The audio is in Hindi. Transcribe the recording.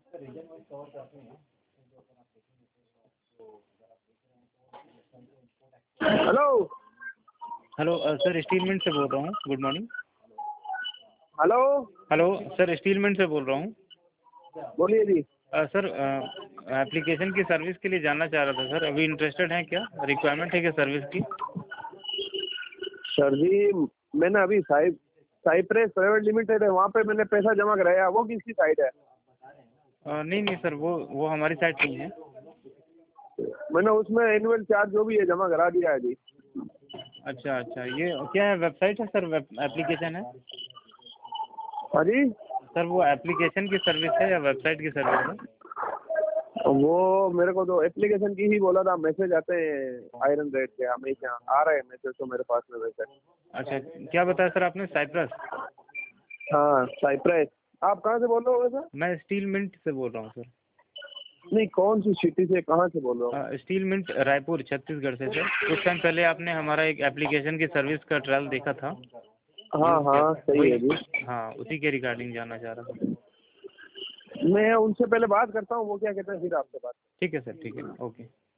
Hello. Hello sir, steel mint से बोल रहा हूँ। Good morning. Hello. Hello sir, steel mint से बोल रहा हूँ। बोलिए जी। सर, एप्लीकेशन की सर्विस के लिए जानना चाह रहा था सर। अभी इंटरेस्टेड हैं क्या? रिक्वायरमेंट है क्या सर्विस की? सर जी, मैंने अभी साइप्रेस प्राइवेट लिमिटेड है, वहाँ पे मैंने पैसा जमा कराया। वो किसकी साइट है? नहीं नहीं सर, वो हमारी साइट नहीं है। मैंने उसमें एनुअल चार्ज जो भी है जमा करा दिया है जी। अच्छा अच्छा, ये क्या है? वेबसाइट है सर? वेब एप्लीकेशन है? हाँ जी। सर, वो एप्लीकेशन की सर्विस है या वेबसाइट की सर्विस है? वो मेरे को तो एप्लीकेशन की ही बोला था। मैसेज आते हैं आयरन रेट के, हमेशा आ रहे हैं मैसेज तो मेरे पास में वैसे। अच्छा, क्या बताया सर आपने? साइप्रस? हाँ, साइप्रेस। आप कहाँ से बोल रहे हो वैसे? मैं स्टील मिंट से बोल रहा हूँ सर। नहीं, कौन सी सिटी से, कहाँ से बोल रहे हो? स्टील मिंट रायपुर छत्तीसगढ़ से सर। कुछ टाइम पहले आपने हमारा एक एप्लीकेशन की सर्विस का ट्रायल देखा था, हाँ यूज़ किया हाँ, था सही है वही। जी। हाँ, उसी के रिगार्डिंग जानना चाह रहा था। मैं उनसे पहले बात करता हूँ, वो क्या कहते हैं फिर आपसे बात। ठीक है सर, ठीक है, ओके।